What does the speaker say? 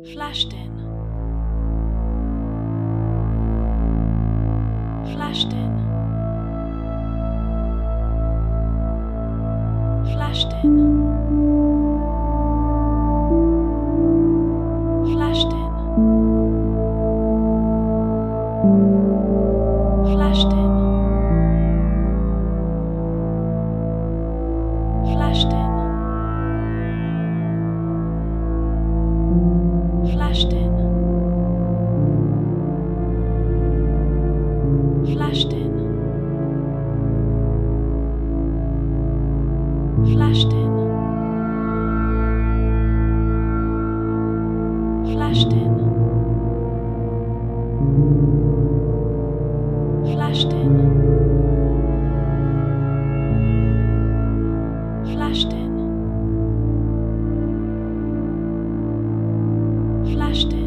flashed in, flashed in, flashed in, flashed in, flashed in, flashed in, flashed in, flashed in, flashed in, flashed in, flashed in, flashed in, flashed in.